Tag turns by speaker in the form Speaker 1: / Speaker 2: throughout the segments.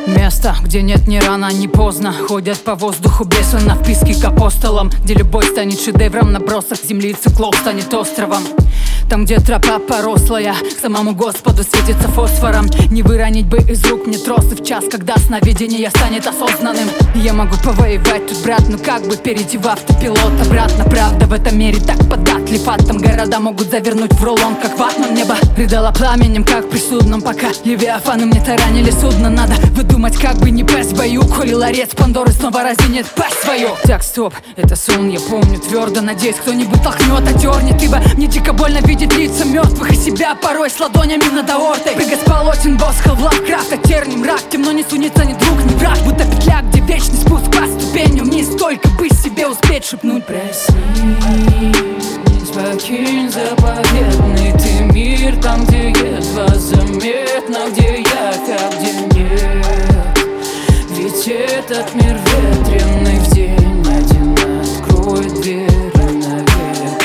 Speaker 1: Место, где нет ни рано, ни поздно. Ходят по воздуху бесы на вписки к апостолам, где любовь станет шедевром, набросок земли циклоп станет островом. Там, где тропа порослая, к самому Господу светится фосфором. Не выронить бы из рук мне тросы в час, когда сновидение станет осознанным. Я могу повоевать тут, брат, но как бы перейти в автопилот обратно. Правда в этом мире так податлив атом. Города могут завернуть в рулон, как ватман. Небо рыдало пламенем, как при судном. Пока левиафаны мне таранили судно, надо выдумать, как бы не пасть в бою. Коли ларец Пандоры снова разинет пасть свою. Так, стоп, это сон, я помню твердо. Надеюсь, кто-нибудь толкнет, одернет, ибо мне дико больно видеть лица мертвых и себя порой с ладонями над аортой. Прыгать с полотен Босха в Лавкрафта, терний мрак, темно не сунется ни друг, ни враг. Будто петля, где вечный спуск по ступеням вниз. Только бы себе успеть шепнуть: проснись, покинь заповедный ты мир. Там, где едва заметно, где я, а где нет. Ведь этот мир ветреный, в день один откроет двери навек.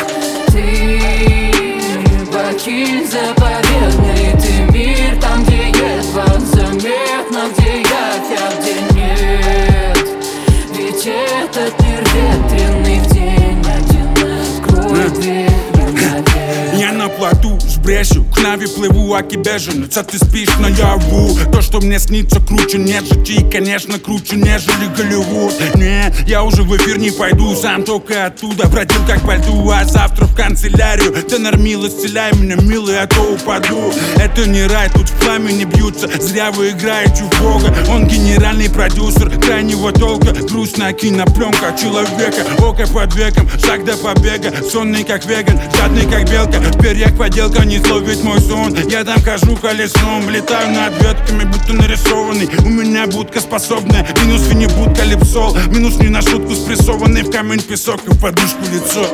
Speaker 1: Покинь заповедный ты мир. Там, где едва заметно, где я, а где нет. Ведь этот мир ветреный, в день один откроет двери навек.
Speaker 2: Я на плоту с брешью, к Нави плыву, аки беженец, а ты спишь наяву. То, что мне снится, круче, нежели и, конечно, круче, нежели Голливуд. Нет, я уже в эфир не пойду, сам только оттуда бродил как по льду. А завтра в канцелярию, тенор мил, исцеляй меня, милый, а то упаду. Это не рай, тут в пламени бьются, зря вы играете в Бога. Он генеральный продюсер крайнего толка, грустная кинопленка человека. Око под веком, шаг до побега, сонный как веган, жадный как белка. В перьях поделка, не словит мой сон. Я там хожу колесом, летаю над ветками, будто нарисованный. У меня будка способная, минус фини-будка липсол. Минус не на шутку спрессованный, в камень песок и в подушку лицо.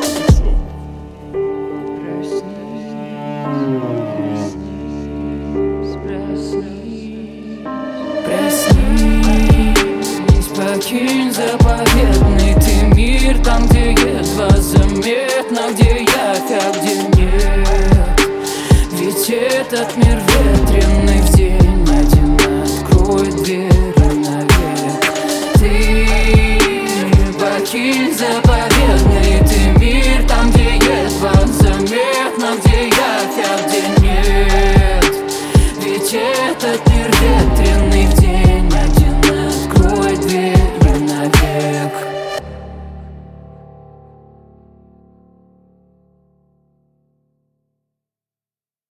Speaker 1: Проснись, покинь заповедный ты мир. Там, где едва заметно, где я, а где нет. Ведь этот мир ветреный, в день один откроет двери навек. Ты покинь заповедный ты мир. Там, где едва заметно, где я, а где нет. Ведь этот мир ветреный.